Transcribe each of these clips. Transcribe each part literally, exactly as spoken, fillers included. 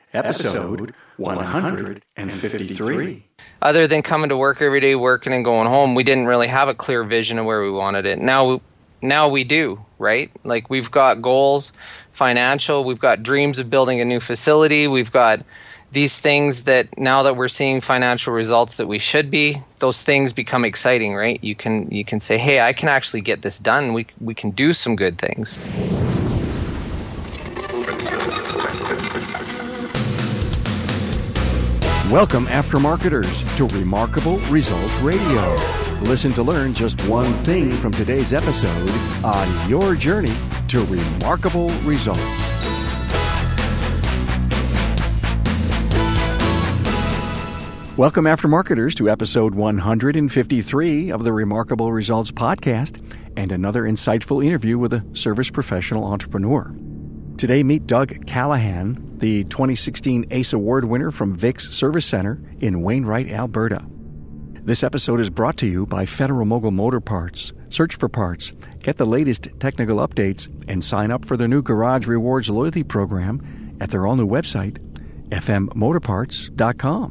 episode one hundred fifty-three. Other than coming to work every day, working and going home, we didn't really have a clear vision of where we wanted it. Now, now we do, right? Like, we've got goals, financial, we've got dreams of building a new facility, we've got these things that now that we're seeing financial results that we should be, those things become exciting, right? You can you can say, hey, I can actually get this done. We we can do some good things. Welcome, Aftermarketers, to Remarkable Results Radio. Listen to learn just one thing from today's episode on your journey to remarkable results. Welcome, Aftermarketers, to episode one hundred fifty-three of the Remarkable Results podcast and another insightful interview with a service professional entrepreneur. Today, meet Doug Callahan, the twenty sixteen ACE Award winner from Vic's Service Center in Wainwright, Alberta. This episode is brought to you by Federal Mogul Motor Parts. Search for parts, get the latest technical updates, and sign up for their new Garage Rewards loyalty program at their all-new website, f m motor parts dot com.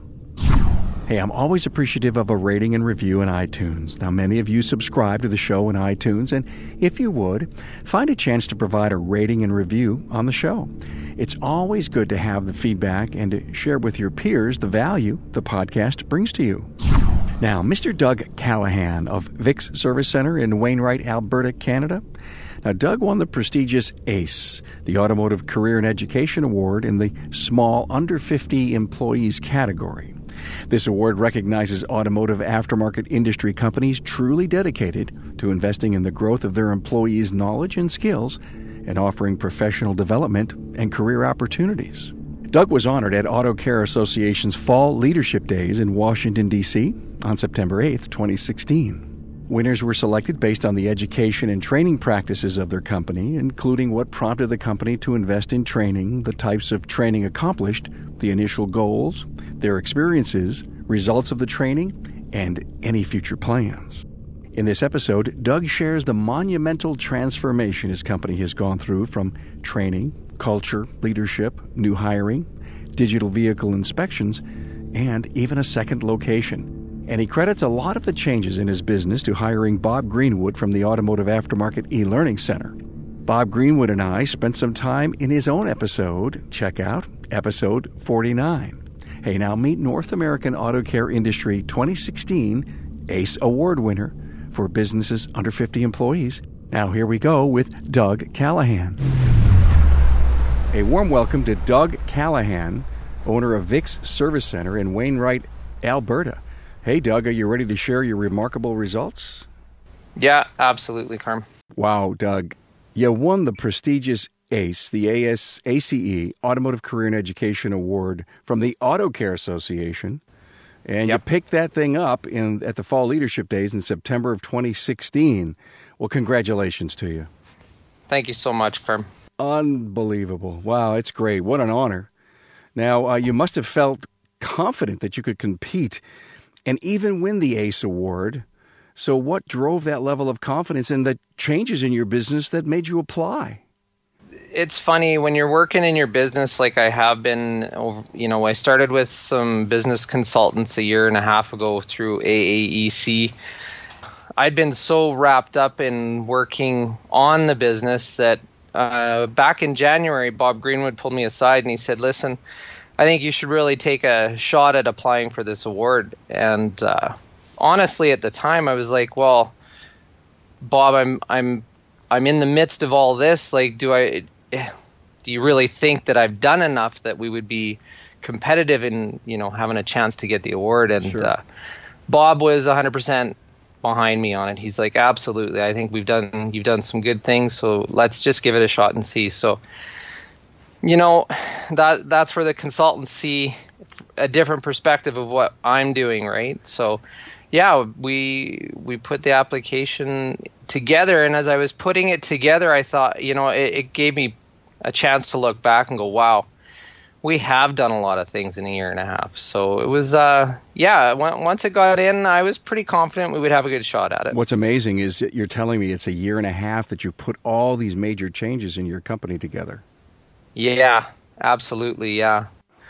Hey, I'm always appreciative of a rating and review in iTunes. Now, many of you subscribe to the show in iTunes, and if you would, find a chance to provide a rating and review on the show. It's always good to have the feedback and to share with your peers the value the podcast brings to you. Now, Mister Doug Callahan of Vic's Service Center in Wainwright, Alberta, Canada. Now, Doug won the prestigious ACE, the Automotive Career and Education Award, in the Small Under fifty Employees category. This award recognizes automotive aftermarket industry companies truly dedicated to investing in the growth of their employees' knowledge and skills and offering professional development and career opportunities. Doug was honored at Auto Care Association's Fall Leadership Days in Washington, D C on September eighth, twenty sixteen. Winners were selected based on the education and training practices of their company, including what prompted the company to invest in training, the types of training accomplished, the initial goals, their experiences, results of the training, and any future plans. In this episode, Doug shares the monumental transformation his company has gone through from training, culture, leadership, new hiring, digital vehicle inspections, and even a second location. And he credits a lot of the changes in his business to hiring Bob Greenwood from the Automotive Aftermarket E-Learning Center. Bob Greenwood and I spent some time in his own episode. Check out episode forty-nine. Hey, now meet North American Auto Care Industry twenty sixteen ACE Award winner for businesses under fifty employees. Now here we go with Doug Callahan. A warm welcome to Doug Callahan, owner of Vic's Service Center in Wainwright, Alberta. Hey, Doug, are you ready to share your remarkable results? Yeah, absolutely, Carm. Wow, Doug. You won the prestigious ACE, the A S A C E, Automotive Career and Education Award from the Auto Care Association. And yep. You picked that thing up in at the Fall Leadership Days in September of twenty sixteen. Well, congratulations to you. Thank you so much, Carm. Unbelievable. Wow, it's great. What an honor. Now, uh, you must have felt confident that you could compete and even win the ACE Award. So what drove that level of confidence and the changes in your business that made you apply? It's funny, when you're working in your business like I have been, you know, I started with some business consultants a year and a half ago through A A E C. I'd been so wrapped up in working on the business that uh, back in January, Bob Greenwood pulled me aside and he said, listen, I think you should really take a shot at applying for this award. And uh, honestly, at the time, I was like, well, Bob, I'm I'm I'm in the midst of all this. Like, do I do you really think that I've done enough that we would be competitive in, you know, having a chance to get the award? And sure. uh, Bob was one hundred percent behind me on it. He's like, absolutely. I think we've done you've done some good things. So let's just give it a shot and see. So, you know, that that's where the consultants see a different perspective of what I'm doing, right? So, yeah, we we put the application together, and as I was putting it together, I thought, you know, it, it gave me a chance to look back and go, wow, we have done a lot of things in a year and a half. So it was, uh, yeah, once it got in, I was pretty confident we would have a good shot at it. What's amazing is you're telling me it's a year and a half that you put all these major changes in your company together. Yeah, absolutely, yeah.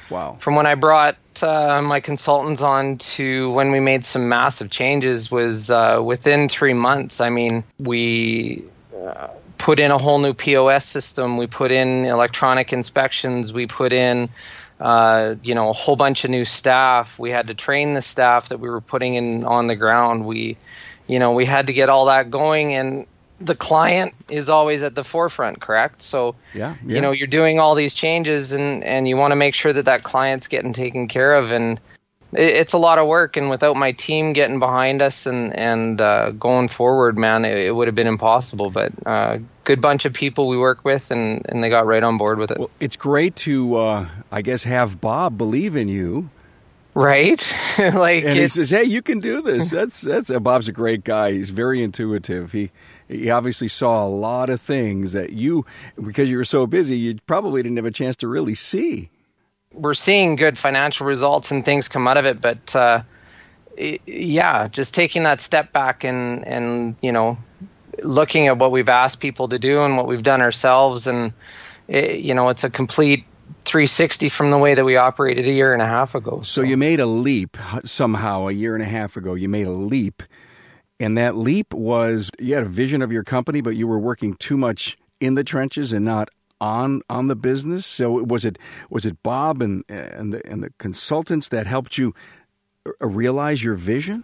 Wow. From when I brought uh, my consultants on to when we made some massive changes was uh, within three months. I mean, we uh, put in a whole new P O S system. We put in electronic inspections. We put in, uh, you know, a whole bunch of new staff. We had to train the staff that we were putting in on the ground. We, you know, we had to get all that going, and the client is always at the forefront, correct? So, yeah, yeah. you know, you're doing all these changes, and, and you want to make sure that that client's getting taken care of. And it, it's a lot of work. And without my team getting behind us and, and uh, going forward, man, it, it would have been impossible. But uh, good bunch of people we work with, and, and they got right on board with it. Well, it's great to, uh, I guess, have Bob believe in you. Right? Like, and he says, hey, you can do this. That's, that's, uh, Bob's a great guy. He's very intuitive. He, He obviously saw a lot of things that you, because you were so busy, you probably didn't have a chance to really see. We're seeing good financial results and things come out of it, but uh, it, yeah, just taking that step back and, and, you know, looking at what we've asked people to do and what we've done ourselves, and, it, you know, it's a complete three sixty from the way that we operated a year and a half ago. So. so you made a leap somehow a year and a half ago. You made a leap. And that leap was, you had a vision of your company, but you were working too much in the trenches and not on on the business. So was it was it Bob and and the, and the consultants that helped you realize your vision?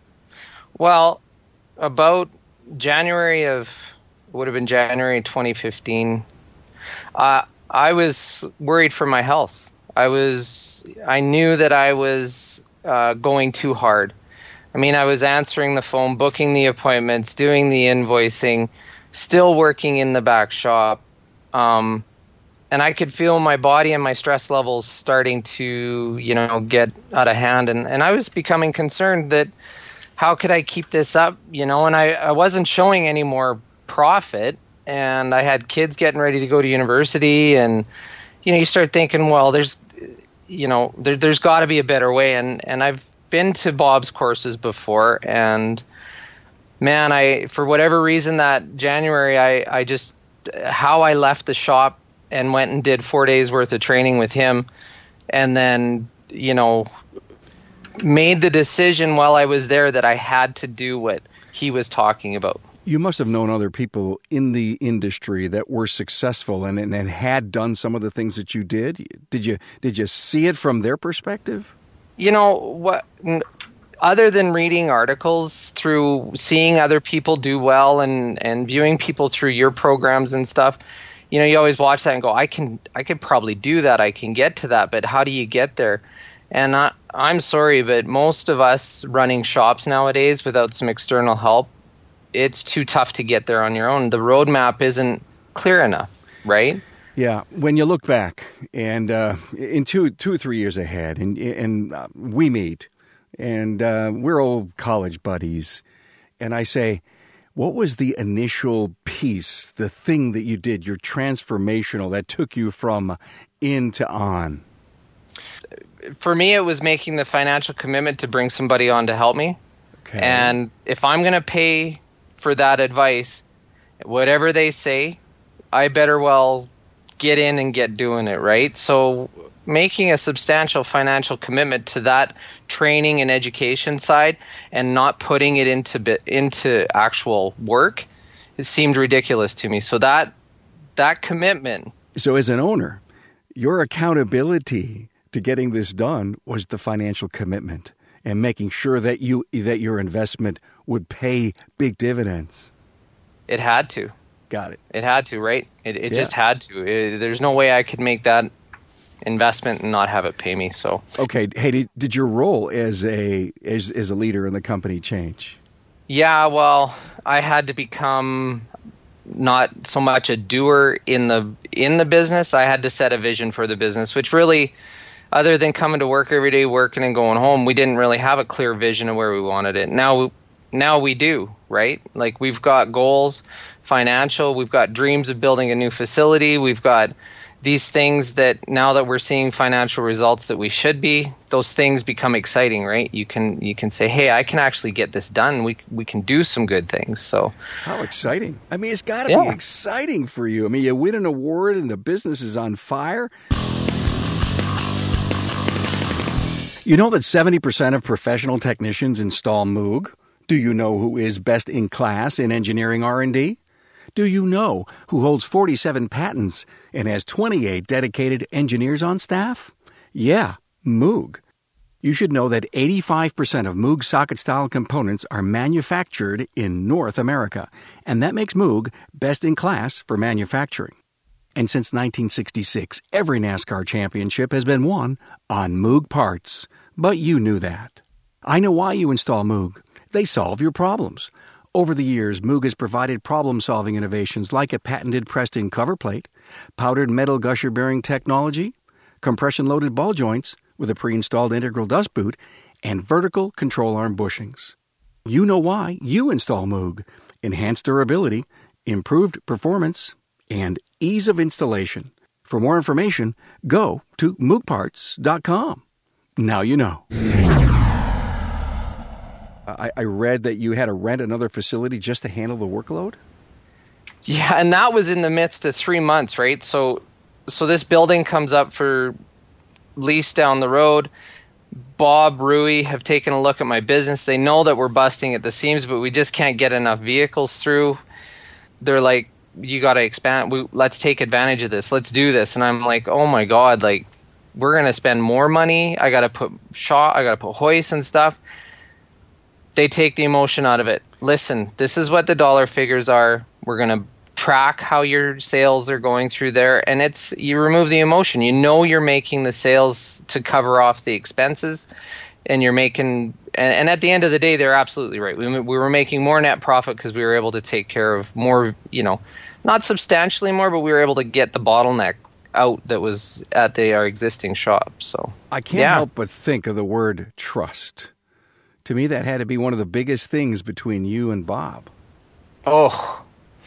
Well, about January of, it would have been January twenty fifteen, uh, I was worried for my health. I was, I knew that I was uh, going too hard. I mean, I was answering the phone, booking the appointments, doing the invoicing, still working in the back shop. Um, and I could feel my body and my stress levels starting to, you know, get out of hand. And, and I was becoming concerned that how could I keep this up, you know, and I, I wasn't showing any more profit. And I had kids getting ready to go to university. And, you know, you start thinking, well, there's, you know, there, there's got to be a better way. And, and I've been to Bob's courses before, and man, I, for whatever reason that January, I, I just, how I left the shop and went and did four days worth of training with him, and then, you know, made the decision while I was there that I had to do what he was talking about. You must have known other people in the industry that were successful and, and, and had done some of the things that you did. Did you, did you see it from their perspective? You know, what? Other than reading articles, through seeing other people do well and, and viewing people through your programs and stuff, you know, you always watch that and go, I can, I could probably do that. I can get to that, but how do you get there? And I, I'm sorry, but most of us running shops nowadays without some external help, it's too tough to get there on your own. The roadmap isn't clear enough, right? Yeah, when you look back and uh, in two, two or three years ahead, and and uh, we meet, and uh, we're old college buddies, and I say, what was the initial piece, the thing that you did, your transformational that took you from in to on? For me, it was making the financial commitment to bring somebody on to help me. Okay. And if I'm going to pay for that advice, whatever they say, I better well get in and get doing it, right? So making a substantial financial commitment to that training and education side and not putting it into into actual work, it seemed ridiculous to me. So that that commitment. So as an owner, your accountability to getting this done was the financial commitment and making sure that you that your investment would pay big dividends. It had to. Got it. It had to, right? It it yeah. just had to. It, there's no way I could make that investment and not have it pay me. So okay. Hey, did, did your role as a as as a leader in the company change? Yeah. Well, I had to become not so much a doer in the in the business. I had to set a vision for the business, which really, other than coming to work every day, working and going home, we didn't really have a clear vision of where we wanted it. Now, now we do, right? Like we've got goals, financial. We've got dreams of building a new facility. We've got these things that now that we're seeing financial results that we should be, those things become exciting, right? You can you can say, hey, I can actually get this done. We we can do some good things. So how exciting. I mean, it's got to yeah. be exciting for you. I mean, you win an award and the business is on fire. You know that seventy percent of professional technicians install Moog? Do you know who is best in class in engineering R and D? Do you know who holds forty-seven patents and has twenty-eight dedicated engineers on staff? Yeah, Moog. You should know that eighty-five percent of Moog socket-style components are manufactured in North America, and that makes Moog best in class for manufacturing. And since nineteen sixty-six, every NASCAR championship has been won on Moog parts. But you knew that. I know why you install Moog. They solve your problems. Over the years, Moog has provided problem-solving innovations like a patented pressed-in cover plate, powdered metal gusher bearing technology, compression-loaded ball joints with a pre-installed integral dust boot, and vertical control arm bushings. You know why you install Moog. Enhanced durability, improved performance, and ease of installation. For more information, go to moog parts dot com. Now you know. I, I read that you had to rent another facility just to handle the workload? Yeah, and that was in the midst of three months, right? So so this building comes up for lease down the road. Bob, Rui have taken a look at my business. They know that we're busting at the seams, but we just can't get enough vehicles through. They're like, you got to expand. We, let's take advantage of this. Let's do this. And I'm like, oh my God, like, we're going to spend more money. I got to put shot, I got to put hoists and stuff. They take the emotion out of it. Listen, this is what the dollar figures are. We're going to track how your sales are going through there. And it's, you remove the emotion. You know you're making the sales to cover off the expenses. And you're making, and, and at the end of the day, they're absolutely right. We, we were making more net profit because we were able to take care of more, you know, not substantially more, but we were able to get the bottleneck out that was at the, our existing shop. So I can't yeah. help but think of the word trust. To me, that had to be one of the biggest things between you and Bob. Oh,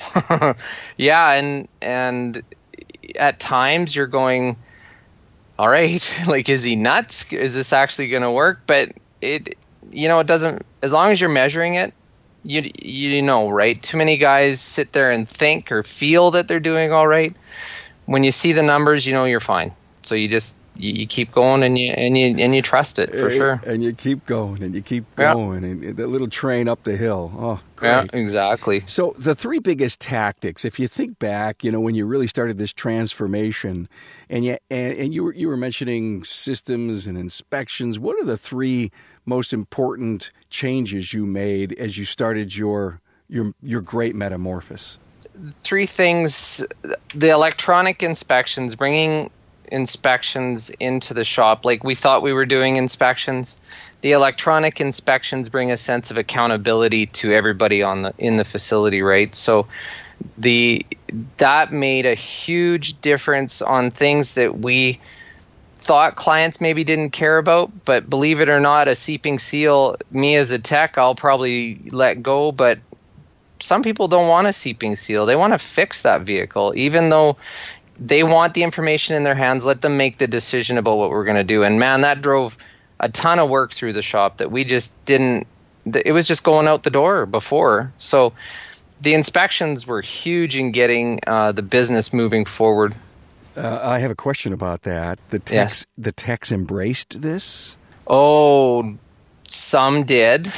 yeah, and and at times you're going, all right, like, is he nuts? Is this actually going to work? But it, you know, it doesn't. As long as you're measuring it, you you know, right? Too many guys sit there and think or feel that they're doing all right. When you see the numbers, you know you're fine. So you just you, you keep going and you and you and you trust it for sure. And you keep going and you keep going yeah. and the little train up the hill. Oh, great. Yeah, exactly. So the three biggest tactics, if you think back, you know, when you really started this transformation, and you and, and you were you were mentioning systems and inspections. What are the three most important changes you made as you started your your your great metamorphosis? Three things: the electronic inspections, bringing inspections into the shop like we thought we were doing inspections. The electronic inspections bring a sense of accountability to everybody on the in the facility, right? So the that made a huge difference on things that we thought clients maybe didn't care about, but believe it or not, a seeping seal, me as a tech, I'll probably let go, but some people don't want a seeping seal. They want to fix that vehicle, even though they want the information in their hands. Let them make the decision about what we're going to do. And man, that drove a ton of work through the shop that we just didn't, it was just going out the door before. So the inspections were huge in getting uh, the business moving forward. Uh, I have a question about that. The techs, yes. the techs embraced this? Oh, some did.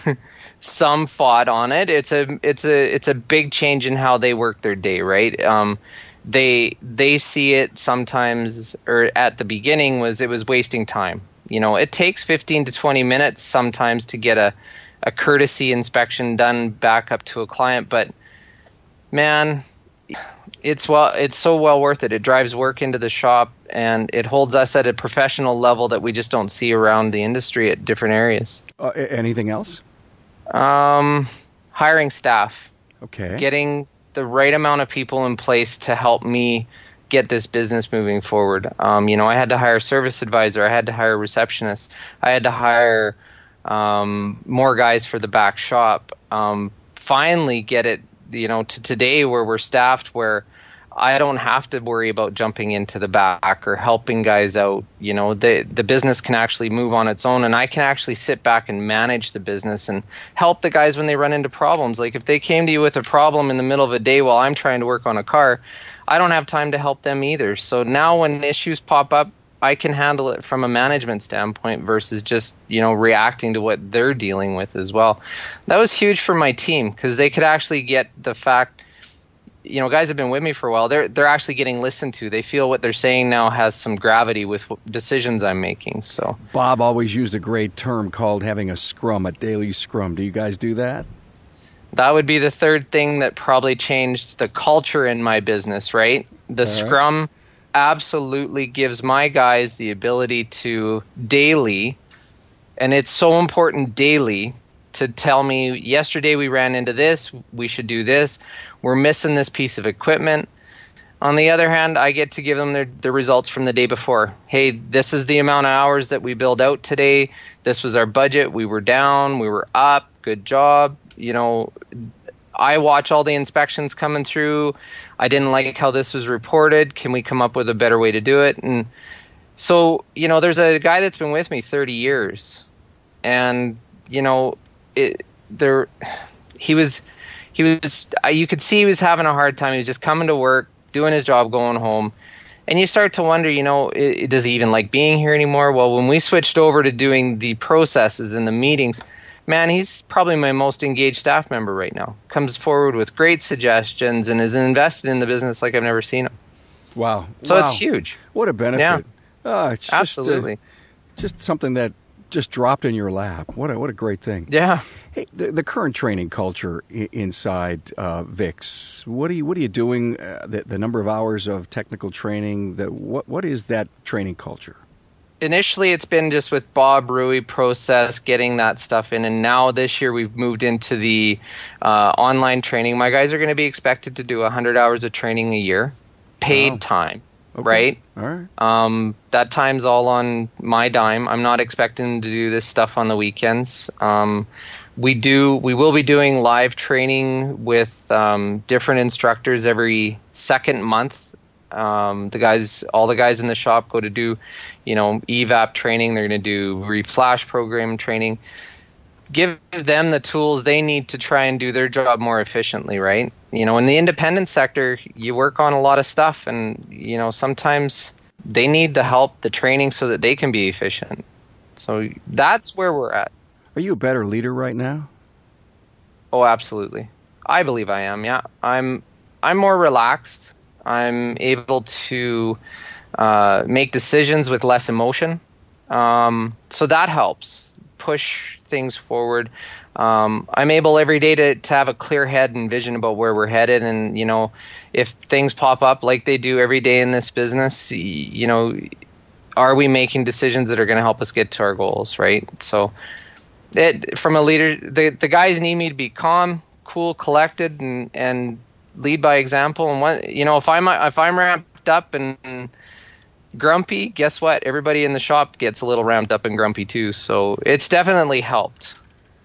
Some fought on it. It's a it's a it's a big change in how they work their day, right? Um, they they see it sometimes, or at the beginning was it was wasting time. You know, it takes fifteen to twenty minutes sometimes to get a, a courtesy inspection done back up to a client, but man, it's well it's so well worth it. It drives work into the shop and it holds us at a professional level that we just don't see around the industry at different areas. Uh, anything else? Um, hiring staff. Okay. Getting the right amount of people in place to help me get this business moving forward. Um, you know, I had to hire a service advisor. I had to hire a receptionist. I had to hire um, more guys for the back shop. Um, finally get it, you know, to today where we're staffed where I don't have to worry about jumping into the back or helping guys out. You know, the the business can actually move on its own, and I can actually sit back and manage the business and help the guys when they run into problems. Like if they came to you with a problem in the middle of a day while I'm trying to work on a car, I don't have time to help them either. So now when issues pop up, I can handle it from a management standpoint versus just, you know, reacting to what they're dealing with as well. That was huge for my team because they could actually get the fact, you know, guys have been with me for a while. They're they're actually getting listened to. They feel what they're saying now has some gravity with decisions I'm making. So Bob always used a great term called having a scrum, a daily scrum. Do you guys do that? That would be the third thing that probably changed the culture in my business, right? The All scrum right. absolutely gives my guys the ability to daily, and it's so important daily, to tell me, yesterday we ran into this, we should do this, we're missing this piece of equipment. On the other hand, I get to give them their, the results from the day before. Hey, this is the amount of hours that we billed out today. This was our budget. We were down, we were up, good job. You know, I watch all the inspections coming through. I didn't like how this was reported. Can we come up with a better way to do it? And so, you know, there's a guy that's been with me thirty years. And, you know, it, there, he was, he was, you could see he was having a hard time. He was just coming to work, doing his job, going home. And you start to wonder, you know, it, does he even like being here anymore? Well, when we switched over to doing the processes and the meetings, man, he's probably my most engaged staff member right now. Comes forward with great suggestions and is invested in the business like I've never seen him. Wow. So wow. It's huge. What a benefit. Yeah. Oh, it's just, Absolutely. Uh, just something that just dropped in your lap. What a, what a great thing. Yeah. Hey, the, the current training culture I- inside uh, V I X, what are you what are you doing? Uh, the, the number of hours of technical training, the, what what is that training culture? Initially, it's been just with Bob Rui process, getting that stuff in. And now this year, we've moved into the uh, online training. My guys are going to be expected to do one hundred hours of training a year, paid Wow. time, Okay. right? All right. Um, that time's all on my dime. I'm not expecting to do this stuff on the weekends. Um, we do. We will be doing live training with um, different instructors every second month. Um, the guys, all the guys in the shop go to do, you know, E V A P training. They're going to do reflash program training. Give them the tools they need to try and do their job more efficiently, right? You know, in the independent sector, you work on a lot of stuff, and you know, sometimes they need the help, the training, so that they can be efficient. So that's where we're at. Are you a better leader right now? Oh, absolutely. I believe I am. Yeah, I'm. I'm more relaxed. I'm able to uh, make decisions with less emotion. Um, so that helps push things forward. Um, I'm able every day to, to have a clear head and vision about where we're headed. And, you know, if things pop up like they do every day in this business, you know, are we making decisions that are going to help us get to our goals, right? So it, from a leader, the, the guys need me to be calm, cool, collected, and, and lead by example. And what, you know, if I'm if I'm ramped up and grumpy, guess what? Everybody in the shop gets a little ramped up and grumpy too. So it's definitely helped.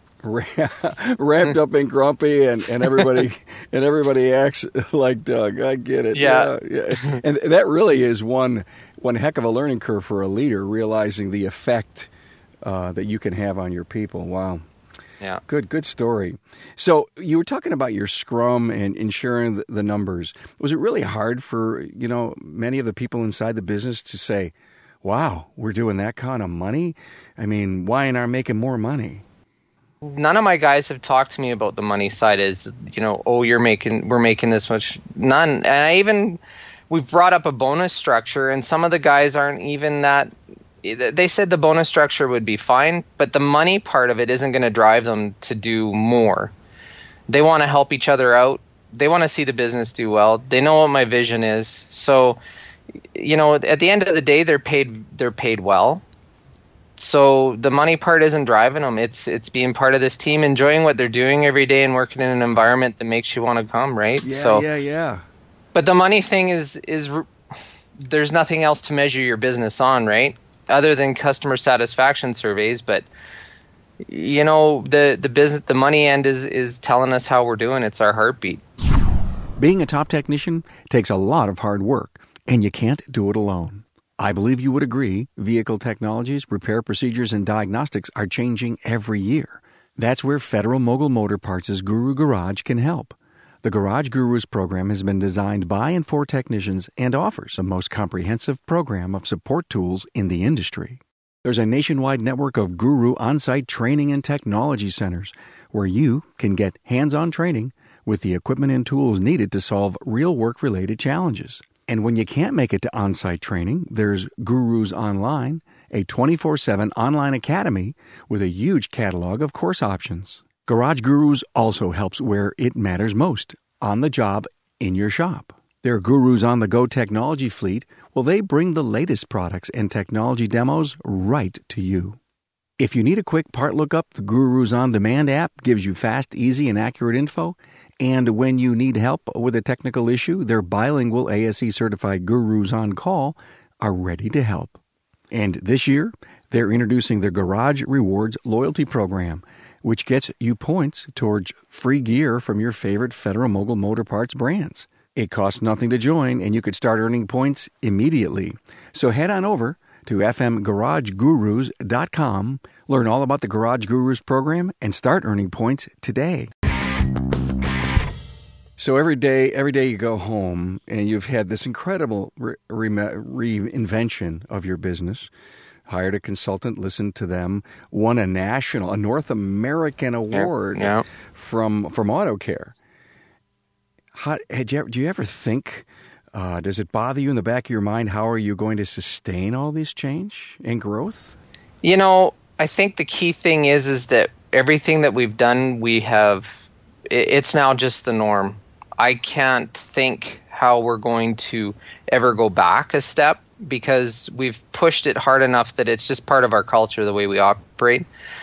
Ramped up and grumpy, and, and everybody and everybody acts like Doug. I get it. Yeah. yeah, yeah. And that really is one one heck of a learning curve for a leader, realizing the effect uh, that you can have on your people. Wow. Yeah. Good, good story. So you were talking about your scrum and ensuring the numbers. Was it really hard for, you know, many of the people inside the business to say, wow, we're doing that kind of money? I mean, why aren't I making more money? None of my guys have talked to me about the money side as, you know, oh, you're making, we're making this much. None. And I even, we've brought up a bonus structure, and some of the guys aren't even that. They said the bonus structure would be fine, but the money part of it isn't going to drive them to do more. They want to help each other out. They want to see the business do well. They know what my vision is. So, you know, at the end of the day, they're paid. They're paid well. So the money part isn't driving them. It's it's being part of this team, enjoying what they're doing every day, and working in an environment that makes you want to come. Right? Yeah, so, yeah, yeah. But the money thing is is there's nothing else to measure your business on, right? Other than customer satisfaction surveys, but you know, the the business, the money end is is telling us how we're doing. It's our heartbeat. Being a top technician takes a lot of hard work, and you can't do it alone. I believe you would agree. Vehicle technologies, repair procedures, and diagnostics are changing every year. That's where Federal Mogul Motor Parts' Guru Garage can help. The Garage Gurus program has been designed by and for technicians and offers the most comprehensive program of support tools in the industry. There's a nationwide network of Guru on-site training and technology centers where you can get hands-on training with the equipment and tools needed to solve real work-related challenges. And when you can't make it to on-site training, there's Gurus Online, a twenty-four seven online academy with a huge catalog of course options. Garage Gurus also helps where it matters most, on the job, in your shop. Their Gurus on the Go technology fleet, well, they bring the latest products and technology demos right to you. If you need a quick part lookup, the Gurus On Demand app gives you fast, easy, and accurate info. And when you need help with a technical issue, their bilingual A S E-certified Gurus On Call are ready to help. And this year, they're introducing their Garage Rewards loyalty program, which gets you points towards free gear from your favorite Federal-Mogul Motor Parts brands. It costs nothing to join, and you could start earning points immediately. So head on over to f m garage gurus dot com, learn all about the Garage Gurus program, and start earning points today. So every day, every day you go home, and you've had this incredible re- re- reinvention of your business. Hired a consultant, listened to them, won a national, a North American award yeah, yeah. from from AutoCare. How, had you, do you ever think, uh, does it bother you in the back of your mind, how are you going to sustain all this change and growth? You know, I think the key thing is is that everything that we've done, we have, it's now just the norm. I can't think how we're going to ever go back a step, because we've pushed it hard enough that it's just part of our culture, the way we operate.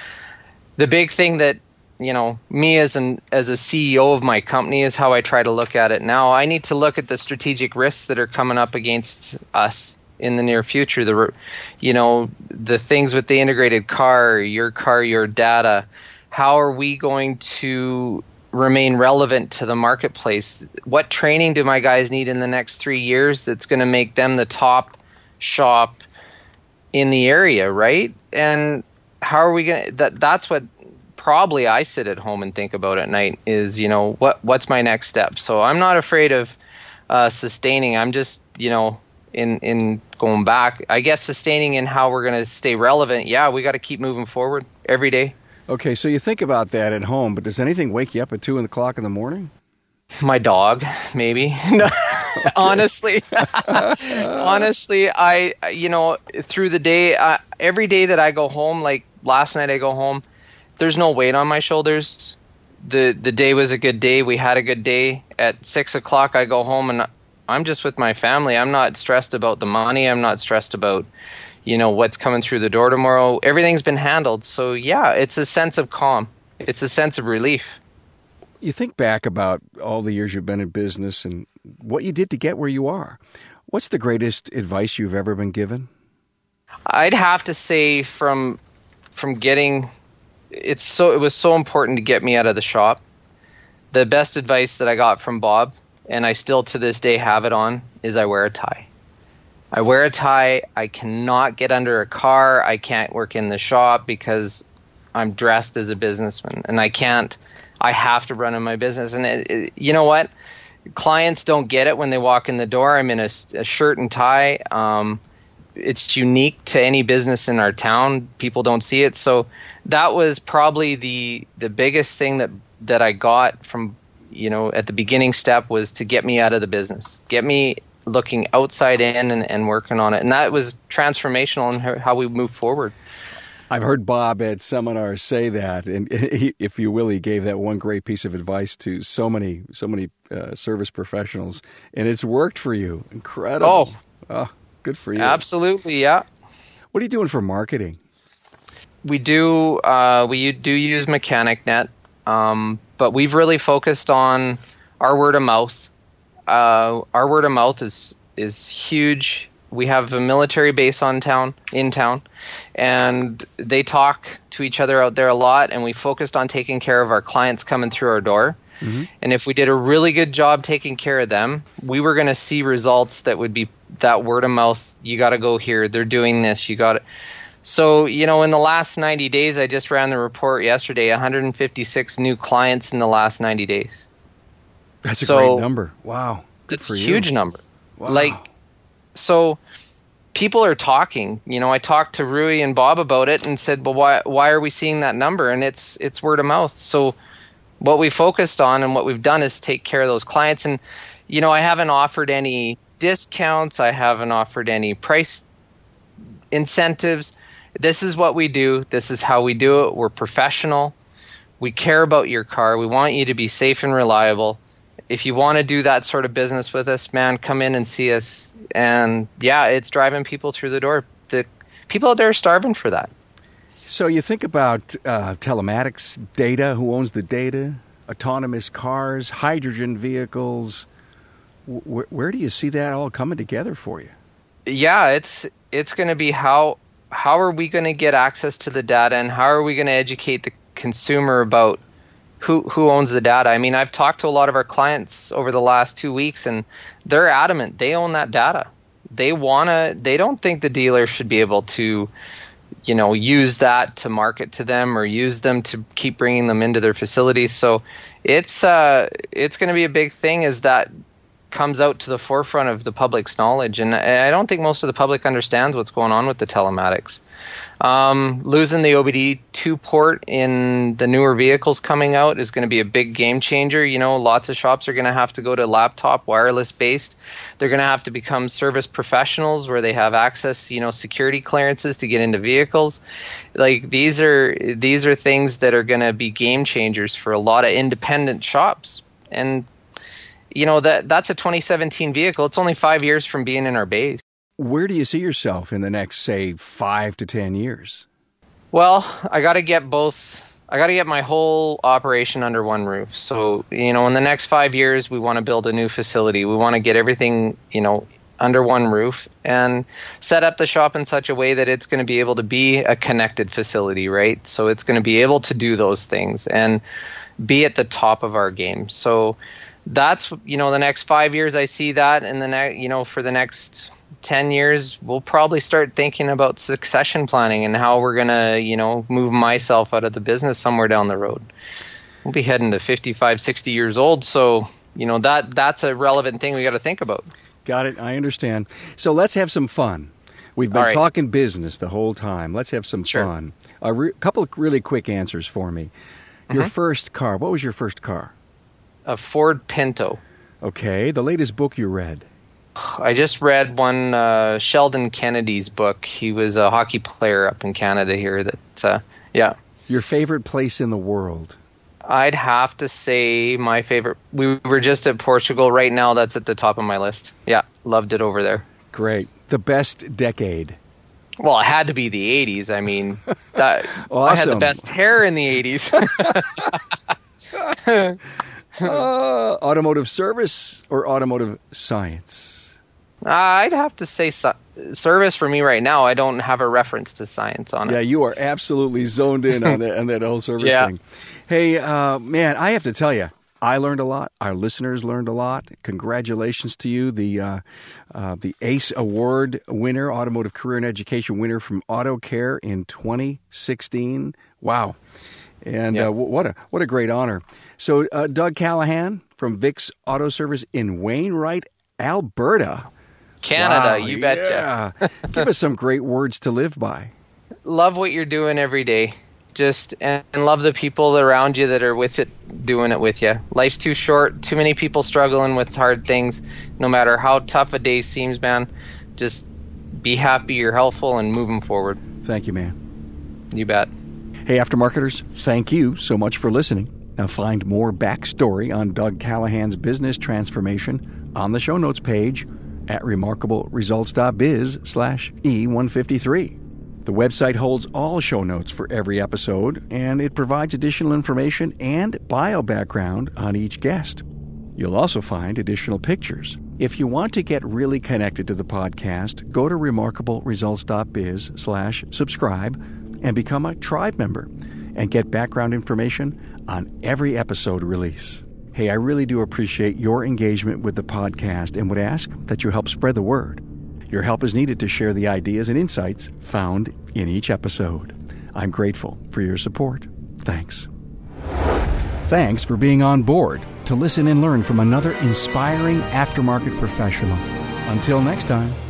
The big thing that, you know, me as an as a C E O of my company is how I try to look at it now. I need to look at the strategic risks that are coming up against us in the near future. The, you know, the things with the integrated car, your car, your data. How are we going to remain relevant to the marketplace? What training do my guys need in the next three years that's going to make them the top shop in the area, right? And how are we going to, that that's what probably I sit at home and think about at night is, you know, what what's my next step? So I'm not afraid of uh, sustaining. I'm just, you know, in in going back, I guess sustaining in how we're going to stay relevant. Yeah, we got to keep moving forward every day. Okay, so you think about that at home, but does anything wake you up at two o'clock in the morning? My dog, maybe. No, honestly, honestly, I, you know, through the day, uh, every day that I go home, like last night I go home, there's no weight on my shoulders. The the day was a good day. We had a good day. At six o'clock I go home and I'm just with my family. I'm not stressed about the money. I'm not stressed about, you know, what's coming through the door tomorrow. Everything's been handled. So yeah, it's a sense of calm. It's a sense of relief. You think back about all the years you've been in business and what you did to get where you are. What's the greatest advice you've ever been given? I'd have to say from from getting it's so it was so important to get me out of the shop. The best advice that I got from Bob, and I still to this day have it on, is I wear a tie. I wear a tie. I cannot get under a car. I can't work in the shop because I'm dressed as a businessman, and I can't. I have to run in my business. And it, it, you know what? Clients don't get it when they walk in the door. I'm in a, a shirt and tie. Um, it's unique to any business in our town. People don't see it. So that was probably the the biggest thing that, that I got from, you know, at the beginning step was to get me out of the business, get me looking outside in and, and working on it. And that was transformational in how we move forward. I've heard Bob at seminars say that, and he, if you will, he gave that one great piece of advice to so many, so many uh, service professionals, and it's worked for you. Incredible! Oh, oh, good for you! Absolutely, yeah. What are you doing for marketing? We do, uh, we do use MechanicNet, um, but we've really focused on our word of mouth. Uh, our word of mouth is is huge. We have a military base on town, in town, and they talk to each other out there a lot, and we focused on taking care of our clients coming through our door. Mm-hmm. And if we did a really good job taking care of them, we were going to see results that would be that word of mouth. You got to go here. They're doing this. You got it. So, you know, in the last ninety days, I just ran the report yesterday, one hundred fifty-six new clients in the last ninety days. That's a so, great number. Wow. Good it's for a you. huge number. Wow. Like, so people are talking. You know, I talked to Rui and Bob about it and said, well, why why are we seeing that number? And it's it's word of mouth. So what we focused on and what we've done is take care of those clients. And, you know, I haven't offered any discounts. I haven't offered any price incentives. This is what we do. This is how we do it. We're professional. We care about your car. We want you to be safe and reliable. If you want to do that sort of business with us, man, come in and see us. And yeah, it's driving people through the door. The people out there are starving for that. So you think about uh, telematics data, who owns the data, autonomous cars, hydrogen vehicles. W- where do you see that all coming together for you? Yeah, it's it's going to be how how are we going to get access to the data, and how are we going to educate the consumer about who who owns the data. I mean, I've talked to a lot of our clients over the last two weeks, and they're adamant they own that data. They wanna. They don't think the dealer should be able to, you know, use that to market to them or use them to keep bringing them into their facilities. So it's uh it's going to be a big thing as that comes out to the forefront of the public's knowledge. And I don't think most of the public understands what's going on with the telematics. Um, losing the O B D two port in the newer vehicles coming out is going to be a big game changer. You know, lots of shops are going to have to go to laptop, wireless based. They're going to have to become service professionals where they have access, you know, security clearances to get into vehicles. Like these are these are things that are going to be game changers for a lot of independent shops. And you know, that that's a twenty seventeen vehicle. It's only five years from being in our base. Where do you see yourself in the next, say, five to ten years? Well, I got to get both. I got to get my whole operation under one roof. So, you know, in the next five years, we want to build a new facility. We want to get everything, you know, under one roof and set up the shop in such a way that it's going to be able to be a connected facility, right? So it's going to be able to do those things and be at the top of our game. So that's, you know, the next five years I see that, and the next, you know, for the next ten years, we'll probably start thinking about succession planning and how we're going to, you know, move myself out of the business somewhere down the road. We'll be heading to fifty-five, sixty years old. So, you know, that that's a relevant thing we got to think about. Got it. I understand. So let's have some fun. We've been All right. talking business the whole time. Let's have some Sure. fun. A re- couple of really quick answers for me. Your Mm-hmm. first car. What was your first car? A Ford Pinto. Okay. The latest book you read. I just read one, uh, Sheldon Kennedy's book. He was a hockey player up in Canada here. That, uh, yeah. Your favorite place in the world. I'd have to say my favorite. We were just at Portugal right now. That's at the top of my list. Yeah, loved it over there. Great. The best decade. Well, it had to be the eighties. I mean, that, I had the Awesome. best hair in the eighties. uh, automotive service or automotive science? Uh, I'd have to say su- service for me right now. I don't have a reference to science on it. Yeah, you are absolutely zoned in on that, on that whole service Yeah. thing. Hey, uh, man, I have to tell you, I learned a lot. Our listeners learned a lot. Congratulations to you, the uh, uh, the ACE Award winner, Automotive Career and Education winner from AutoCare in twenty sixteen. Wow. And Yeah. uh, what a what a great honor. So, uh, Doug Callahan from Vic's Auto Service in Wainwright, Alberta. Canada, Wow, you betcha. Yeah. Give us some great words to live by. Love what you're doing every day. Just and, and love the people around you that are with it, doing it with you. Life's too short. Too many people struggling with hard things. No matter how tough a day seems, man, just be happy, you're helpful, and moving forward. Thank you, man. You bet. Hey, Aftermarketers, thank you so much for listening. Now find more backstory on Doug Callahan's business transformation on the show notes page at remarkableresults.biz slash E153. The website holds all show notes for every episode, and it provides additional information and bio background on each guest. You'll also find additional pictures. If you want to get really connected to the podcast, go to remarkableresults.biz slash subscribe and become a tribe member and get background information on every episode release. Hey, I really do appreciate your engagement with the podcast and would ask that you help spread the word. Your help is needed to share the ideas and insights found in each episode. I'm grateful for your support. Thanks. Thanks for being on board. to listen and learn from another inspiring aftermarket professional. Until next time.